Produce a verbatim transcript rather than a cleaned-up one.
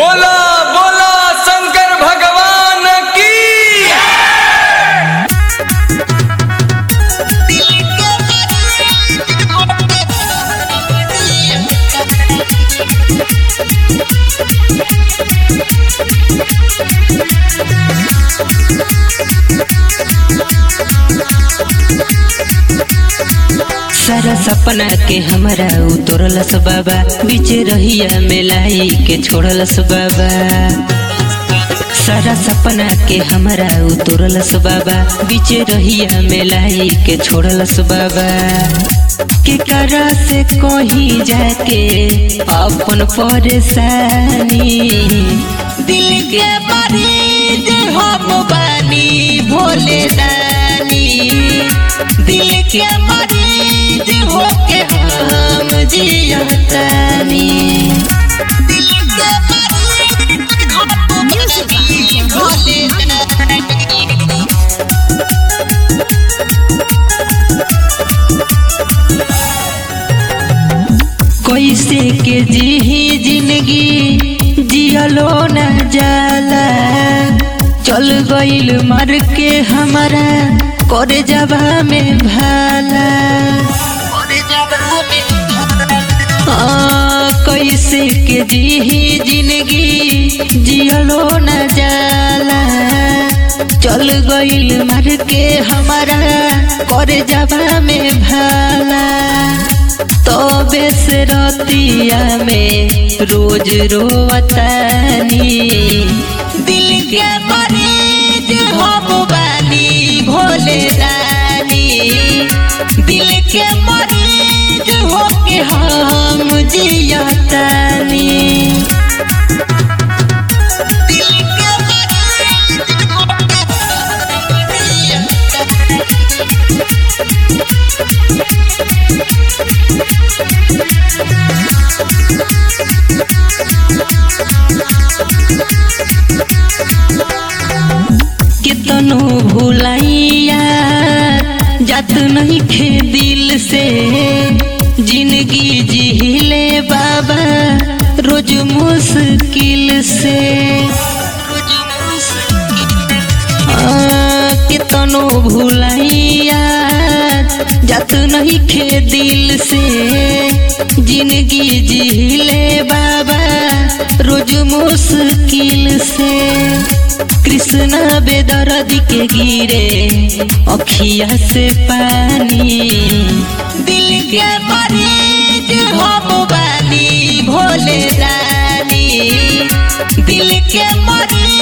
बोला बोला शंकर भगवान की। सारा सपना के हमरा उतरलस बाबा, बीच रहिया मिलाई के छोड़लस बाबा। सारा सपना के हमरा उतरलस बाबा, बीच रहिया मिलाई के छोड़लस बाबा। के करा से कहीं जाके अपन परेशानी, दिल के मरीज हम बानी भोले दानी। दिल के मरीज होके हम जियतानी। दिल के मरीज हम भोले दानी। कैसे के जी जिंदगी जियलो न जाला, चल गइल मर के हमारा करे जबा में भाला। हाँ, कैसे के जी जिंदगी जियलो न जाला, चल गइल मर के हमारा करे जबा में भाला। तो बेस रतिया में रोज रोवतानी, दिल के मरीज हम बानी भोले दानी। दिल के मरीज होके हम जियतानी। दिल के कितनो भुलाइया जात नहीं खे दिल से, जिंदगी जिहिले बाबा रोज मुश्किल से। कितनो भुलाइया जात नहीं खे दिल से, जिंदगी जिहिले बाबा रोज मुश्किल से। कृष्णा बेदर्दी के गिरे अखिया से पानी, दिल के मरीज हम बानी भोले दानी। दिल के मरीज